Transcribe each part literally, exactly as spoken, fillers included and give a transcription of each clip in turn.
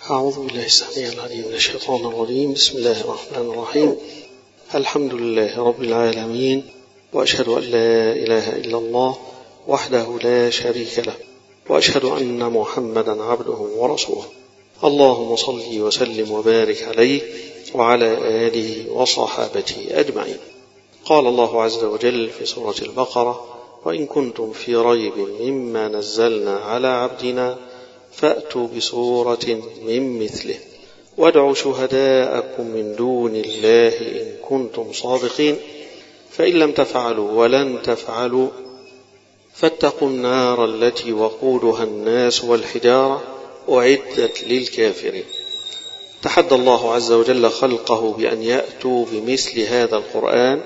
أعوذ بالله السميع العليم من الشيطان الرجيم. بسم الله الرحمن الرحيم. الحمد لله رب العالمين، وأشهد أن لا إله إلا الله وحده لا شريك له، وأشهد أن محمدا عبده ورسوله. اللهم صل وسلم وبارك عليه وعلى آله وصحابته أجمعين. قال الله عز وجل في سورة البقرة: وإن كنتم في ريب مما نزلنا على عبدنا فأتوا بسورة من مثله وادعوا شهداءكم من دون الله إن كنتم صادقين فإن لم تفعلوا ولن تفعلوا فاتقوا النار التي وقودها الناس والحجارة أعدت للكافرين. تحدى الله عز وجل خلقه بأن يأتوا بمثل هذا القرآن،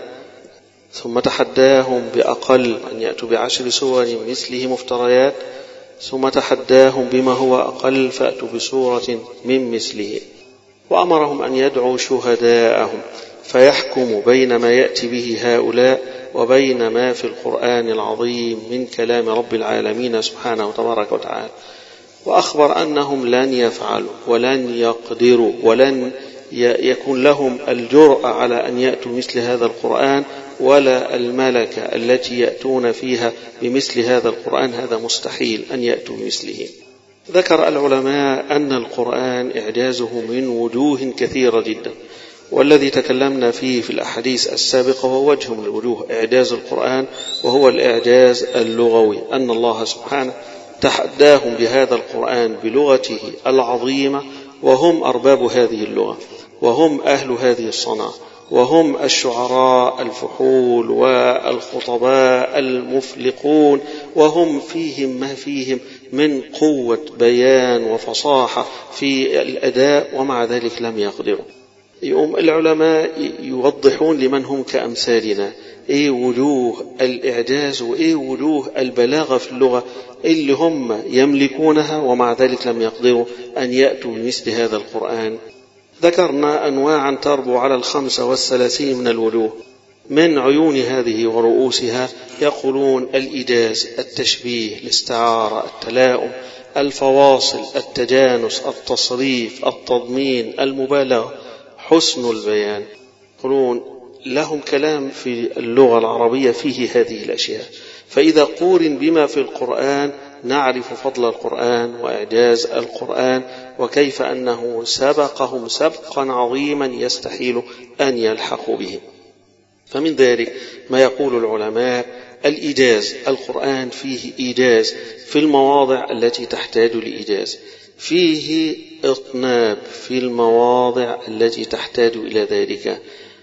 ثم تحداهم بأقل أن يأتوا بعشر سور مثله مفتريات، ثم تحداهم بما هو أقل فأتوا بسورة من مثله، وأمرهم أن يدعوا شهداءهم فيحكموا بين ما يأتي به هؤلاء وبين ما في القرآن العظيم من كلام رب العالمين سبحانه وتبارك وتعالى. وأخبر أنهم لن يفعلوا ولن يقدروا ولن يكون لهم الجرأة على أن يأتوا مثل هذا القرآن ولا الملكة التي يأتون فيها بمثل هذا القرآن، هذا مستحيل أن يأتوا بمثله. ذكر العلماء أن القرآن إعجازه من وجوه كثيرة جدا، والذي تكلمنا فيه في الأحاديث السابقة هو وجه من الوجوه إعجاز القرآن، وهو الإعجاز اللغوي، أن الله سبحانه تحداهم بهذا القرآن بلغته العظيمة، وهم أرباب هذه اللغة، وهم أهل هذه الصنعة، وهم الشعراء الفحول والخطباء المفلقون، وهم فيهم ما فيهم من قوة بيان وفصاحة في الأداء، ومع ذلك لم يقدروا. يوم العلماء يوضحون لمن هم كأمثالنا إيه وجوه الإعجاز وإيه وجوه البلاغة في اللغة اللي هم يملكونها ومع ذلك لم يقدروا أن يأتوا بمثل هذا القرآن. ذكرنا أنواعا تربو على الخمسة والثلاثين من الوجوه. من عيون هذه ورؤوسها يقولون الإيجاز، التشبيه، الاستعارة، التلاؤم، الفواصل، التجانس، التصريف، التضمين، المبالغة، حسن البيان. يقولون لهم كلام في اللغة العربية فيه هذه الأشياء، فإذا قورن بما في القرآن نعرف فضل القرآن وإعجاز القرآن، وكيف أنه سبقهم سبقا عظيما يستحيل أن يلحقوا به. فمن ذلك ما يقول العلماء الإيجاز، القرآن فيه إيجاز في المواضع التي تحتاج لإيجاز، فيه إطناب في المواضع التي تحتاج إلى ذلك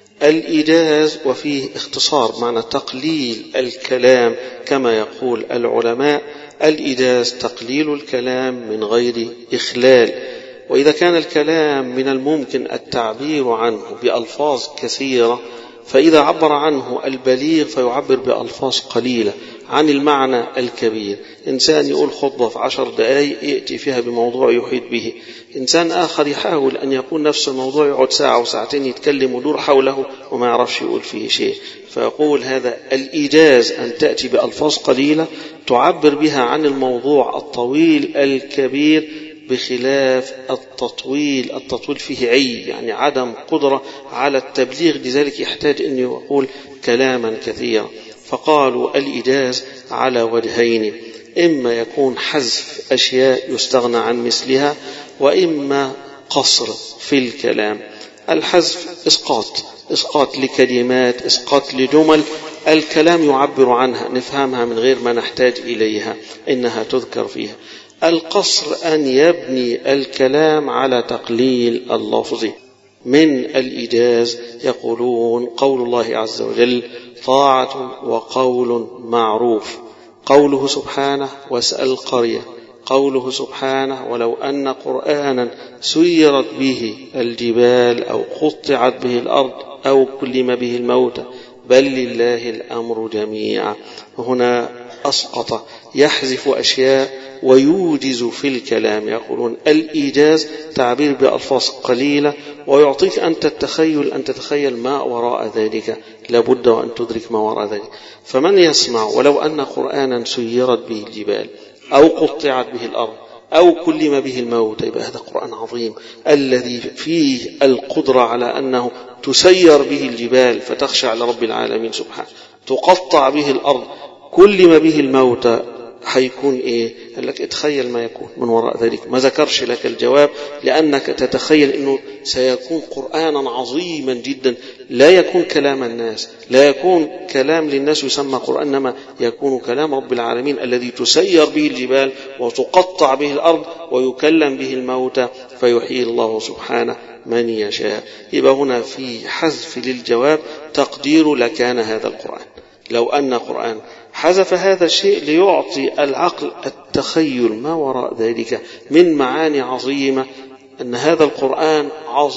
الإيجاز، وفيه اختصار معنى تقليل الكلام كما يقول العلماء. الإيجاز تقليل الكلام من غير إخلال، وإذا كان الكلام من الممكن التعبير عنه بألفاظ كثيرة، فإذا عبر عنه البليغ فيعبر بألفاظ قليلة عن المعنى الكبير. إنسان يقول خطبة في عشر دقائق يأتي فيها بموضوع يحيط به، إنسان آخر يحاول أن يقول نفس الموضوع يقعد ساعة وساعتين يتكلم ودور حوله وما يعرفش يقول فيه شيء. فيقول هذا الإيجاز، أن تأتي بألفاظ قليلة تعبر بها عن الموضوع الطويل الكبير، بخلاف التطويل. التطويل فيه عي، يعني عدم قدرة على التبليغ، لذلك يحتاج أن يقول كلاما كثيرا. فقالوا الإيجاز على وجهين: إما يكون حذف أشياء يستغنى عن مثلها، وإما قصر في الكلام. الحذف إسقاط، إسقاط لكلمات، إسقاط لجمل الكلام يعبر عنها نفهمها من غير ما نحتاج إليها، إنها تذكر فيها. القصر أن يبني الكلام على تقليل اللفظ. من الإيجاز يقولون قول الله عز وجل: طاعة وقول معروف. قوله سبحانه: واسأل القرية. قوله سبحانه: ولو أن قرآنا سيرت به الجبال أو قطعت به الأرض أو كلم به الموتى بل لله الأمر جميعا. هنا أسقط، يحذف أشياء ويوجز في الكلام. يقولون الإيجاز تعبير بألفاظ قليلة، ويعطيك أن تتخيل أن تتخيل ما وراء ذلك، لابد وأن تدرك ما وراء ذلك. فمن يسمع ولو أن قرآنا سيرت به الجبال أو قطعت به الأرض أو كلم به الموت، يبقى هذا قرآن عظيم الذي فيه القدرة على أنه تسير به الجبال فتخشع لرب العالمين سبحانه، تقطع به الأرض، كلم به الموت. هيكون ايه؟ قال لك اتخيل ما يكون من وراء ذلك. ما ذكرش لك الجواب لأنك تتخيل انه سيكون قرآنا عظيما جدا، لا يكون كلام الناس، لا يكون كلام للناس يسمى قرآن، انما يكون كلام رب العالمين الذي تسير به الجبال وتقطع به الأرض ويكلم به الموتى فيحيي الله سبحانه من يشاء. يبقى هنا في حذف للجواب تقدير لكان هذا القرآن. لو أن قرآن حذف هذا الشيء ليعطي العقل التخيل ما وراء ذلك من معاني عظيمة، أن هذا القرآن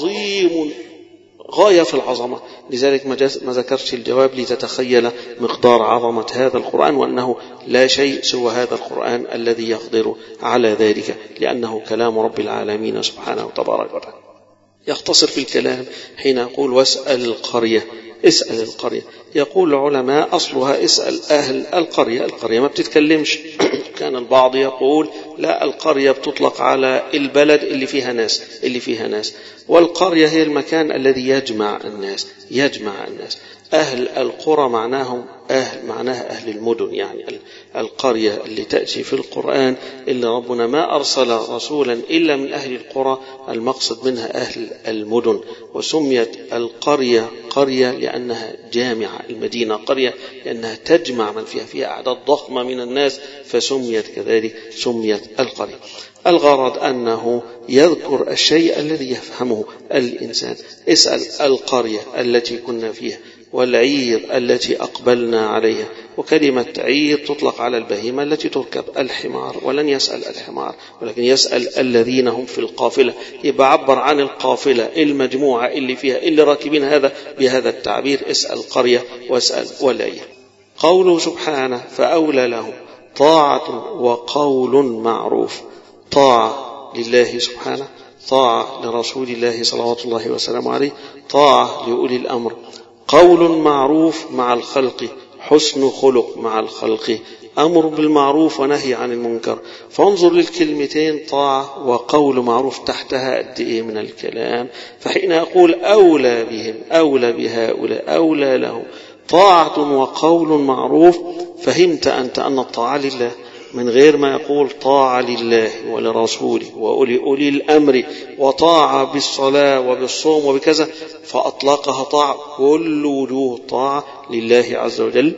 عظيم غاية في العظمة، لذلك ما ذكرش الجواب لتتخيل مقدار عظمة هذا القرآن، وأنه لا شيء سوى هذا القرآن الذي يقدر على ذلك، لأنه كلام رب العالمين سبحانه وتبارك وتعالى. يختصر في الكلام حين يقول واسأل القرية، اسأل القرية. يقول العلماء أصلها اسأل أهل القرية، القرية ما بتتكلمش. كان البعض يقول لا، القرية بتطلق على البلد اللي فيها ناس اللي فيها ناس والقرية هي المكان الذي يجمع الناس يجمع الناس. أهل القرى معناهم أهل معناها أهل المدن، يعني القرية اللي تأتي في القرآن اللي ربنا ما أرسل رسولا إلا من أهل القرى، المقصد منها أهل المدن. وسميت القرية قرية لأنها جامعة، المدينة قرية لأنها تجمع من فيها فيها أعداد ضخمة من الناس، فسميت كذلك سميت القرية. الغرض أنه يذكر الشيء الذي يفهمه الإنسان. اسأل القرية التي كنا فيها والعير التي أقبلنا عليها. وكلمة عير تطلق على البهيمة التي تركب، الحمار، ولن يسأل الحمار ولكن يسأل الذين هم في القافلة، يبقى عبر عن القافلة المجموعة اللي فيها اللي راكبين هذا بهذا التعبير، اسأل قرية واسأل والعير. قوله سبحانه فأولى لهم طاعة وقول معروف. طاعة لله سبحانه، طاعة لرسول الله صلوات الله وسلامه عليه، طاعة لأولي الأمر، قول معروف مع الخلق، حسن خلق مع الخلق، أمر بالمعروف ونهي عن المنكر. فانظر للكلمتين طاعة وقول معروف تحتها قد إيه من الكلام. فحين أقول أولى بهم، أولى بهؤلاء، أولى لهم طاعة وقول معروف، فهمت أنت أن الطاعة لله من غير ما يقول طاعة لله ولرسوله وأولي أولي الأمر وطاعة بالصلاة وبالصوم وبكذا، فأطلقها طاعة، كل وجوه طاعة لله عز وجل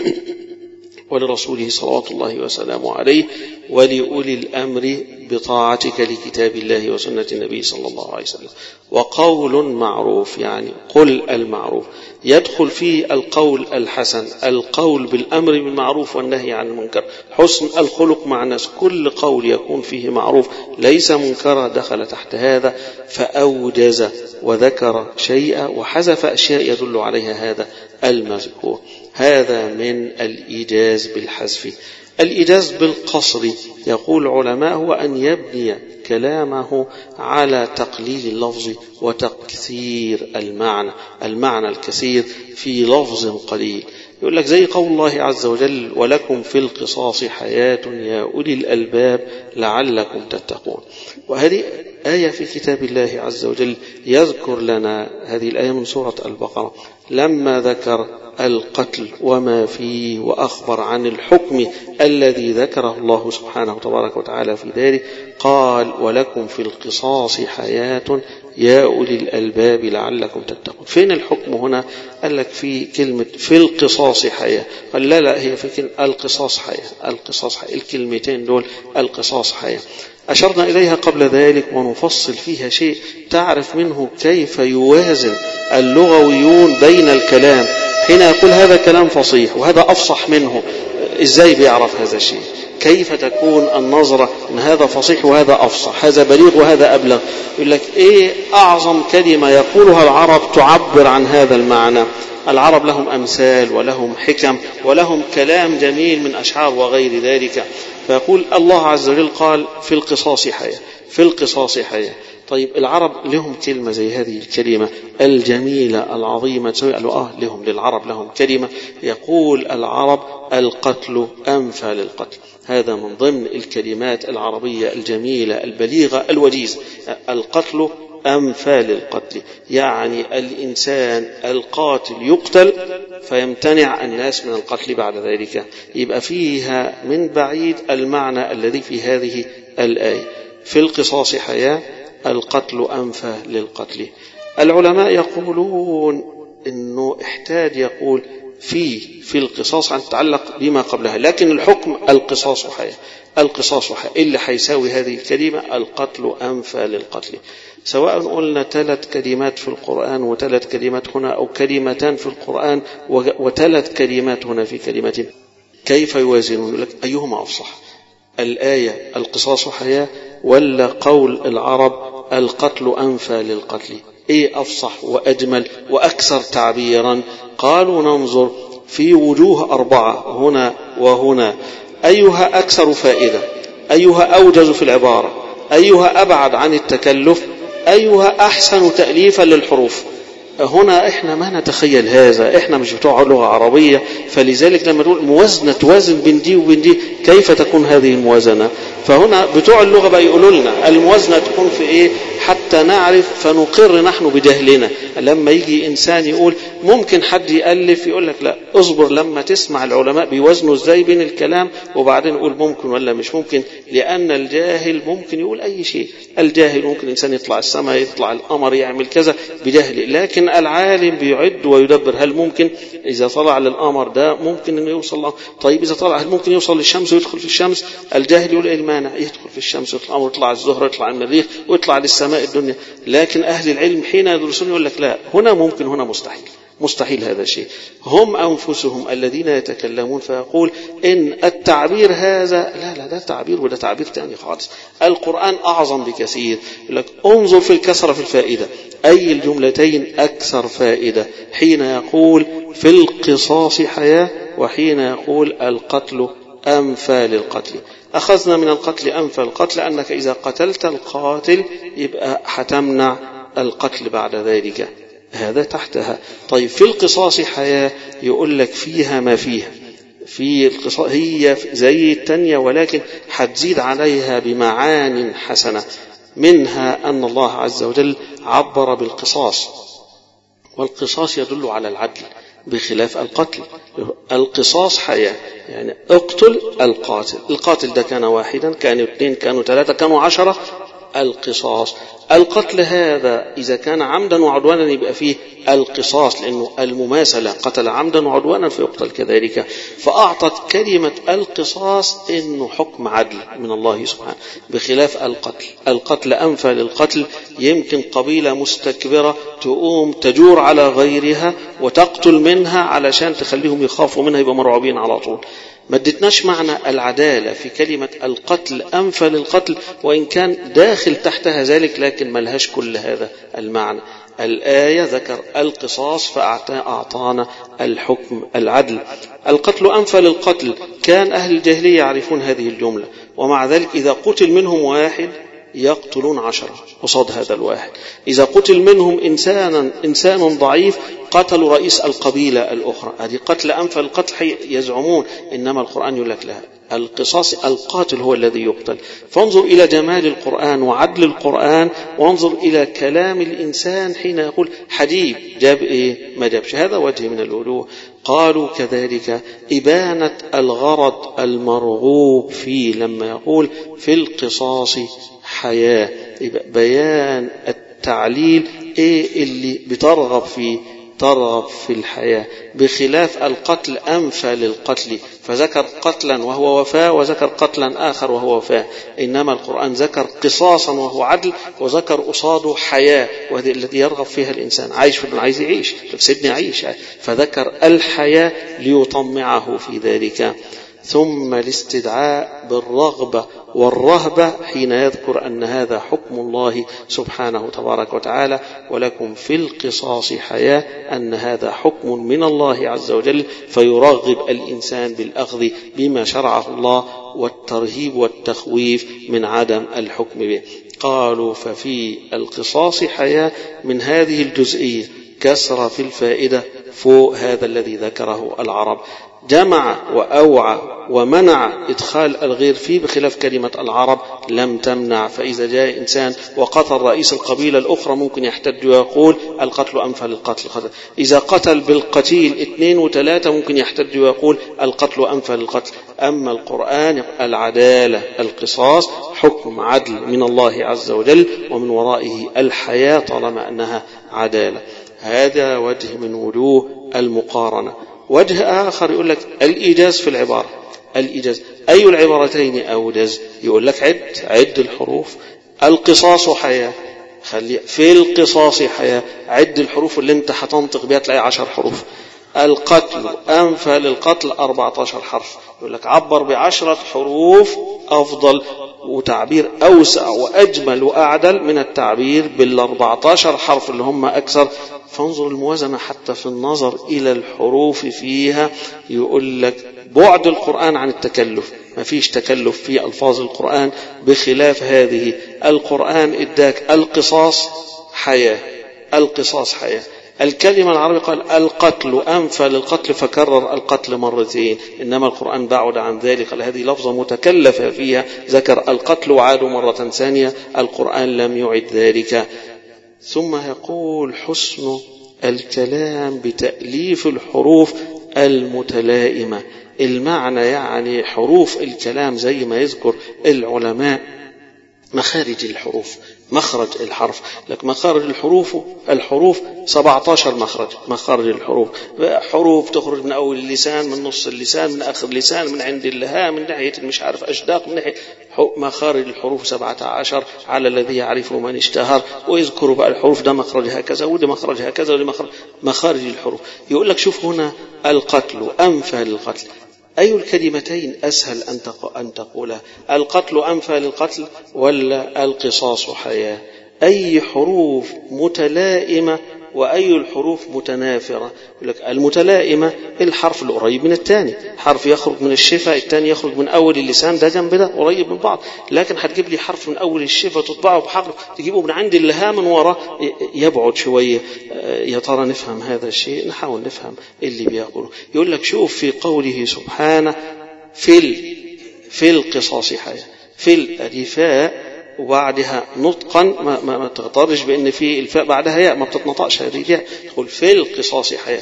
ولرسوله صلوات الله وسلامه عليه ولأولي الأمر بطاعتك لكتاب الله وسنة النبي صلى الله عليه وسلم. وقول معروف يعني قل المعروف، يدخل فيه القول الحسن، القول بالأمر بالمعروف والنهي عن المنكر، حسن الخلق مع الناس، كل قول يكون فيه معروف ليس منكرا دخل تحت هذا. فأوجز وذكر شيئا وحذف أشياء يدل عليها هذا المذكور. هذا من الإيجاز بالحذف. الإيجاز بالقصر يقول العلماء هو أن يبني كلامه على تقليل اللفظ وتكثير المعنى، المعنى الكثير في لفظ قليل. يقول لك زي قول الله عز وجل ولكم في القصاص حياة يا أولي الألباب لعلكم تتقون. وهذه آية في كتاب الله عز وجل يذكر لنا هذه الآية من سورة البقرة لما ذكر القتل وما فيه وأخبر عن الحكم الذي ذكره الله سبحانه وتبارك وتعالى في ذلك، قال ولكم في القصاص حياة يا أولي الألباب لعلكم تتقون. فين الحكم هنا؟ قال لك في كلمة في القصاص حياة، قال لا لا هي في كلمة القصاص حياة، القصاص حياة، الكلمتين دول القصاص حياة. أشرنا إليها قبل ذلك ونفصل فيها شيء تعرف منه كيف يوازن اللغويون بين الكلام. حين يقول هذا كلام فصيح وهذا أفصح منه، إزاي بيعرف هذا الشيء؟ كيف تكون النظرة أن هذا فصيح وهذا أفصح، هذا بليغ وهذا أبلغ؟ يقول لك إيه أعظم كلمة يقولها العرب تعبر عن هذا المعنى؟ العرب لهم أمثال ولهم حكم ولهم كلام جميل من أشعار وغير ذلك. فيقول الله عز وجل قال في القصاص حياة، في القصاص حياة، طيب العرب لهم كلمة زي هذه الكلمة الجميلة العظيمة، قالوا آه لهم للعرب لهم كلمة، يقول العرب القتل أنفى للقتل. هذا من ضمن الكلمات العربية الجميلة البليغة الوجيزة. القتل أنفى للقتل، يعني الإنسان القاتل يقتل فيمتنع الناس من القتل بعد ذلك. يبقى فيها من بعيد المعنى الذي في هذه الآية، في القصاص حياة، القتل أنفى للقتل. العلماء يقولون إنه احتاج يقول في في القصاص عن تتعلق بما قبلها، لكن الحكم القصاص حياة، القصاص حياة اللي حيساوي هذه الكلمة القتل أنفى للقتل. سواء قلنا ثلاث كلمات في القرآن وثلاث كلمات هنا، أو كلمتان في القرآن وثلاث كلمات هنا في كلمة، كيف يوازنون؟ لك أيهما أفصح، الآية القصاص حياة ولا قول العرب القتل أنفى للقتل؟ إيه أفصح وأجمل وأكثر تعبيرا؟ قالوا ننظر في وجوه أربعة هنا وهنا، أيها أكثر فائدة، أيها أوجز في العبارة، أيها أبعد عن التكلف، أيها أحسن تأليفا للحروف. هنا إحنا ما نتخيل هذا، إحنا مش بتوع لغة عربية، فلذلك لما نقول موازنة توازن بين دي وبين دي، كيف تكون هذه الموازنة؟ فهنا بتوع اللغة بقى يقولوا لنا الموازنة تكون في إيه حتى نعرف، فنقر نحن بجهلنا. لما يجي إنسان يقول ممكن حد يألف، يقول لك لا اصبر لما تسمع العلماء بيوازنوا ازاي بين الكلام وبعدين يقول ممكن ولا مش ممكن، لأن الجاهل ممكن يقول أي شيء. الجاهل ممكن إنسان يطلع السماء، يطلع القمر، يعمل كذا بجهل، لكن العالم بيعد ويدبر. هل ممكن إذا طلع للقمر ده ممكن إنه يوصل له؟ طيب إذا طلع هل ممكن يوصل للشمس ويدخل في الشمس؟ الجاهل يقول إيه المانع؟ يدخل في الشمس ويطلع القمر، يطلع الزهرة، يطلع المريخ، ويطلع للسماء الدنيا. لكن أهل العلم حين يدرسون يقول لك لا، هنا ممكن هنا مستحيل، مستحيل هذا الشيء. هم أنفسهم الذين يتكلمون فيقول إن التعبير هذا لا لا ده تعبير وده تعبير تاني خالص. القرآن أعظم بكثير. يقول لك انظر في الكسرة في الفائدة، أي الجملتين أكثر فائدة، حين يقول في القصاص حياة وحين يقول القتل أنفى للقتل. أخذنا من القتل أنفى القتل أنك إذا قتلت القاتل يبقى حتمنع القتل بعد ذلك، هذا تحتها. طيب في القصاص حياة يقول لك فيها ما فيها، في القصاص هي زي التانية ولكن حتزيد عليها بمعان حسنة، منها أن الله عز وجل عبر بالقصاص، والقصاص يدل على العدل بخلاف القتل. القصاص حياة، يعني اقتل القاتل، القاتل ده كان واحدا، كانوا اثنين، كانوا ثلاثة، كانوا عشرة، القصاص. القتل هذا إذا كان عمدا وعدوانا يبقى فيه القصاص، لأنه المماثلة، قتل عمدا وعدوانا فيقتل كذلك. فأعطت كلمة القصاص إنه حكم عدل من الله سبحانه، بخلاف القتل. القتل أنفى للقتل، يمكن قبيلة مستكبرة تقوم تجور على غيرها وتقتل منها علشان تخليهم يخافوا منها، يبقى مرعوبين على طول. ما ادتناش معنى العدالة في كلمة القتل أنفى للقتل، وإن كان داخل تحتها ذلك، لكن ما لهاش كل هذا المعنى. الآية ذكر القصاص فأعطانا الحكم العدل. القتل أنفى للقتل، كان أهل الجاهلية يعرفون هذه الجملة، ومع ذلك إذا قتل منهم واحد يقتلون عشرة قصاد هذا الواحد. إذا قتل منهم إنسانا إنسان ضعيف قتلوا رئيس القبيلة الأخرى. هذه قتل أنفى القتل يزعمون، إنما القرآن يقول لك لا، القصاص القاتل هو الذي يقتل. فانظر إلى جمال القرآن وعدل القرآن، وانظر إلى كلام الإنسان حين يقول حديب، جاب إيه ما جابش. هذا وجه من الوجوه. قالوا كذلك إبانة الغرض المرغوب فيه لما يقول في القصاص حياة، بيان التعليل إيه اللي بترغب فيه، ترغب في الحياة، بخلاف القتل أنفى للقتل، فذكر قتلا وهو وفاء وذكر قتلا آخر وهو وفاء. إنما القرآن ذكر قصاصا وهو عدل، وذكر قصاده حياة، وهذه التي يرغب فيها الإنسان، عايش في عايز يعيش، سيدني عيش، فذكر الحياة ليطمعه في ذلك. ثم الاستدعاء بالرغبة والرهبة حين يذكر أن هذا حكم الله سبحانه تبارك وتعالى، ولكم في القصاص حياة، أن هذا حكم من الله عز وجل، فيرغب الإنسان بالأخذ بما شرعه الله، والترهيب والتخويف من عدم الحكم به. قالوا ففي القصاص حياة من هذه الجزئية، كسر في الفائدة فوق هذا الذي ذكره العرب، جمع وأوعى ومنع إدخال الغير فيه، بخلاف كلمة العرب لم تمنع. فإذا جاء إنسان وقتل رئيس القبيلة الأخرى ممكن يحتج ويقول القتل أنفى للقتل. إذا قتل بالقتيل اثنين وثلاثة ممكن يحتج ويقول القتل أنفى للقتل. أما القرآن العدالة، القصاص حكم عدل من الله عز وجل، ومن ورائه الحياة طالما أنها عدالة. هذا وجه من وجوه المقارنة. وجه آخر يقول لك الإيجاز في العبارة. الإيجاز أي العبارتين أوجز؟ يقول لك عد عد الحروف. القصاص حياة، خلي في القصاص حياة، عد الحروف اللي انت هتنطق بها تلاقي عشر حروف. القتل أنفى للقتل أربعة عشر حرف. يقول لك عبر بعشرة حروف أفضل وتعبير أوسع وأجمل وأعدل من التعبير بالأربعة عشر حرف اللي هم أكثر. فانظر الموازنة حتى في النظر إلى الحروف فيها. يقول لك بعد القرآن عن التكلف، ما فيش تكلف في ألفاظ القرآن، بخلاف هذه القرآن اداك القصاص حياة، القصاص حياة. الكلمة العربية قال القتل أنفى للقتل فكرر القتل مرتين، إنما القرآن بعد عن ذلك، قال هذه لفظة متكلفة فيها، ذكر القتل وعاد مرة ثانية، القرآن لم يعد ذلك. ثم يقول حسن الكلام بتأليف الحروف المتلائمة. المعنى يعني حروف الكلام زي ما يذكر العلماء مخارج الحروف، مخرج الحرف لك مخارج الحروف الحروف سبعة عشر مخرج، مخارج الحروف، حروف تخرج من أول اللسان، من نص اللسان، من آخر اللسان، من عند اللهاء، من ناحية مش عارف أشداق، من ناحية مخارج الحروف سبعة عشر على الذي يعرفه من اشتهر. ويذكروا بقى الحروف ده مخرجها كذا وده مخرجها كذا وده مخرج مخارج الحروف. يقول لك شوف هنا القتل أنفى للقتل، أي الكلمتين أسهل أن تقولها؟ القتل أنفى للقتل ولا القصاص حياة؟ أي حروف متلائمة وأي الحروف متنافرة؟ يقول لك المتلائمة الحرف القريب من الثاني، حرف يخرج من الشفة الثاني يخرج من أول اللسان، ده جنب ده قريب من بعض. لكن هتجيب لي حرف من أول الشفة تطبعه بحرف تجيبه من عند اللهاء من وراء يبعد شوية. يا ترى نفهم هذا الشيء؟ نحاول نفهم اللي بيقوله. يقول لك شوف في قوله سبحانه في ال... في القصاص حياة، في الألفاء وبعدها نطقا ما, ما, ما تغترش بأن في الفاء بعدها ياء، ما بتتنطقش هذه الياء، تقول في القصاص حياة.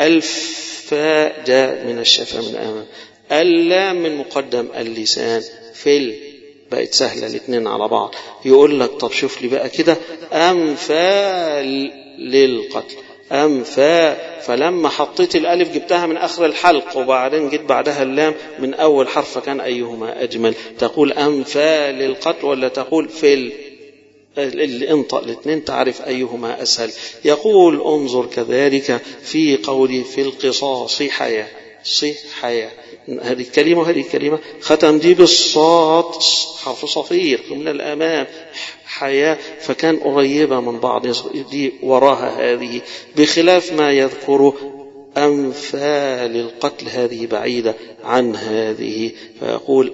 الفاء جاء من الشفة من أمام، اللام من مقدم اللسان، في ال بقت سهلة الاثنين على بعض. يقول لك طب شوف لي بقى كده أنفال للقتل، أنفى، فلما حطيت الألف جبتها من آخر الحلق وبعدين جيت بعدها اللام من أول حرف، كان أيهما أجمل؟ تقول أنفى للقتل ولا تقول في ال... اللي انطق الاثنين تعرف أيهما أسهل. يقول انظر كذلك في قولي في القصاص حياة، صي حياة، هذه الكلمة وهذه الكلمة ختم دي بالصاد حرف صفير من الأمام حياة، فكان قريبة من بعض دي وراها هذه، بخلاف ما يذكر أنفال القتل هذه بعيدة عن هذه. فيقول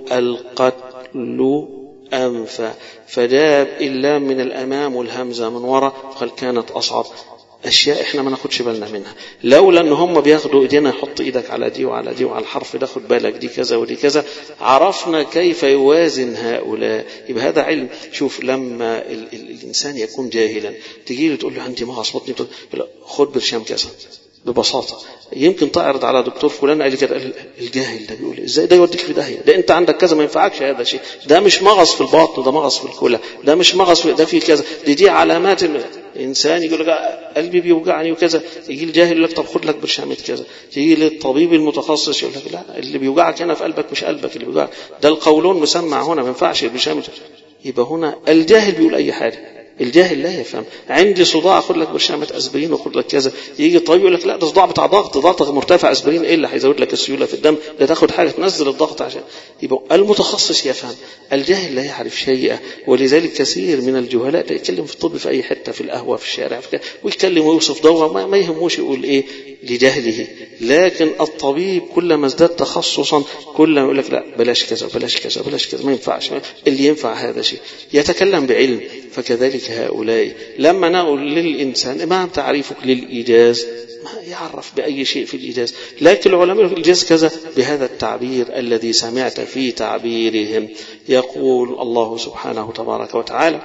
القتل أنفى، فجاب إلا من الأمام والهمزة من وراء، فقال كانت أصعب. أشياء إحنا ما ناخدش بالنا منها، لولا أن هم بياخدوا إيدينا يحط إيدك على دي وعلى دي وعلى الحرف ده، خد بالك دي كذا ودي كذا، عرفنا كيف يوازن هؤلاء. يبقى هذا علم. شوف لما ال ال الإنسان يكون جاهلا تجي له تقول له أنت ما أصبتني، خد برشام كذا ببساطة. يمكن تعرض على دكتور فلان قال لي كده، الجاهل ده بيقول ازاي ده يوديك في داهيه، ده انت عندك كذا ما ينفعكش هذا شيء، ده مش مغص في البطن، ده مغص في الكلى، ده مش مغص في ده في كذا، دي دي علامات الانسان. يقول لك قلبي بيوجعني وكذا، يجي الجاهل يقول لك طب خد لك برشامه كذا، تيجي للطبيب المتخصص يقول لك لا اللي بيوجعك هنا في قلبك مش قلبك اللي بيوجعك، ده القولون مسمع هنا ما ينفعش البرشامه. يبقى هنا الجاهل بيقول اي حاجه، الجاهل لا يفهم. عندي صداع أخذ لك برشامة أسبرين وأخذ لك كذا، يجي الطبيب يقول لك لا ده صداع بتاع ضغط، ضغطك مرتفع، أسبرين إيه اللي هيزود لك السيولة في الدم؟ ده تاخد حاجة تنزل الضغط عشان. يبقى المتخصص يفهم، الجاهل لا يعرف شيئا. ولذلك كثير من الجهلاء يتكلم في الطب في أي حتة، في القهوة، في الشارع، في ويتكلم ويوصف دواء ما, ما يهموش يقول إيه لجهله. لكن الطبيب كلما ازداد تخصصا كلما يقول لك لا بلاش كذا بلاش كذا بلاش كذا، ما ينفعش، اللي ينفع هذا شيء، يتكلم بعلم. فكذلك هؤلاء لما نقول للإنسان ما تعريفك للإيجاز، ما يعرف بأي شيء في الإيجاز، لكن العلماء في الإيجاز كذا بهذا التعبير الذي سمعت في تعبيرهم. يقول الله سبحانه تبارك وتعالى: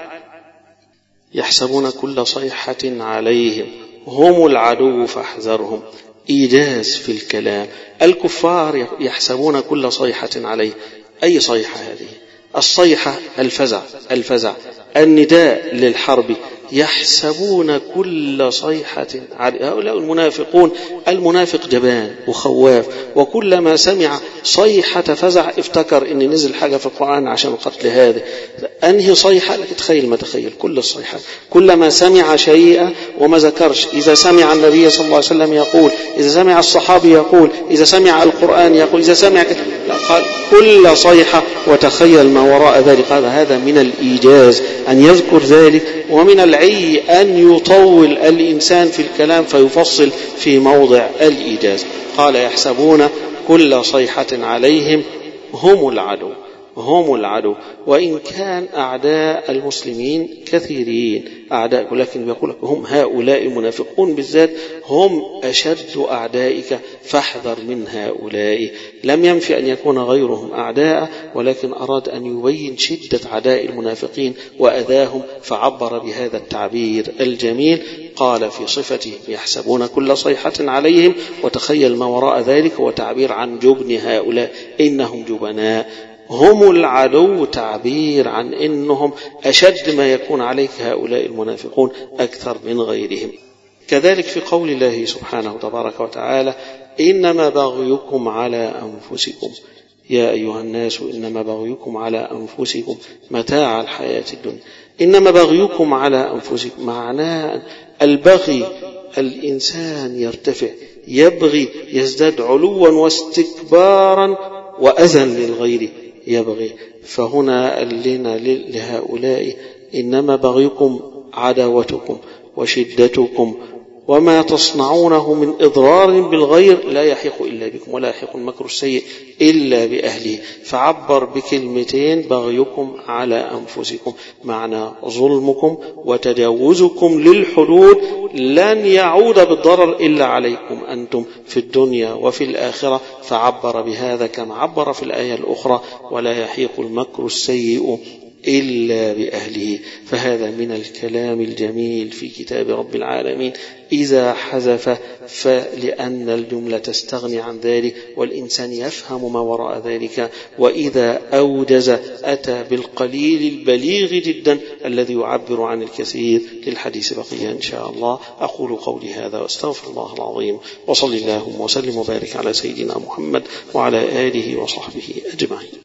يحسبون كل صيحة عليهم هم العدو فاحذرهم. إيجاز في الكلام. الكفار يحسبون كل صيحة عليه. أي صيحة هذه؟ الصيحة الفزع، الفزع النداء للحرب. يحسبون كل صيحة عليه. هؤلاء المنافقون، المنافق جبان وخواف، وكلما سمع صيحة فزع افتكر ان نزل حاجة في القرآن عشان قتل هذا. انهي صيحة؟ لك تخيل ما تخيل كل الصيحات. كلما سمع شيئا وما ذكرش، اذا سمع النبي صلى الله عليه وسلم يقول، اذا سمع الصحابي يقول، اذا سمع القرآن يقول، اذا سمع لا قال كل صيحة. وتخيل ما وراء ذلك. هذا هذا من الإيجاز أن يذكر ذلك، ومن العي أن يطول الإنسان في الكلام فيفصل في موضع الإيجاز. قال: يحسبون كل صيحة عليهم هم العدو، هم العدو. وإن كان أعداء المسلمين كثيرين أعداء، ولكن يقول هم هؤلاء المنافقون بالذات هم أشد أعدائك فاحذر من هؤلاء. لم ينفي أن يكون غيرهم أعداء، ولكن أراد أن يبين شدة عداء المنافقين وأذاهم، فعبر بهذا التعبير الجميل. قال في صفته: يحسبون كل صيحة عليهم. وتخيل ما وراء ذلك هو تعبير عن جبن هؤلاء، إنهم جبناء. هم العدو تعبير عن إنهم أشد ما يكون عليك هؤلاء المنافقون أكثر من غيرهم. كذلك في قول الله سبحانه تبارك وتعالى: إنما بغيكم على أنفسكم يا أيها الناس إنما بغيكم على أنفسكم متاع الحياة الدنيا. إنما بغيكم على أنفسكم معناه البغي، الإنسان يرتفع، يبغي، يزداد علوا واستكبارا وأذى للغير، يبغي. فهنا لنا لهؤلاء: إنما بغيكم عداوتكم وشدتكم وما تصنعونه من إضرار بالغير لا يحيق إلا بكم ولا يحيق المكر السيء إلا بأهله. فعبر بكلمتين: بغيكم على أنفسكم، معنى ظلمكم وتجاوزكم للحدود لن يعود بالضرر إلا عليكم أنتم في الدنيا وفي الآخرة. فعبر بهذا كما عبر في الآية الأخرى: ولا يحيق المكر السيء إلا بأهله. فهذا من الكلام الجميل في كتاب رب العالمين إذا حذف، فلأن الجملة تستغني عن ذلك والإنسان يفهم ما وراء ذلك، وإذا أوجز أتى بالقليل البليغ جدا الذي يعبر عن الكثير. للحديث بقية إن شاء الله. أقول قولي هذا وأستغفر الله العظيم، وصلى اللهم وسلم وبارك على سيدنا محمد وعلى آله وصحبه أجمعين.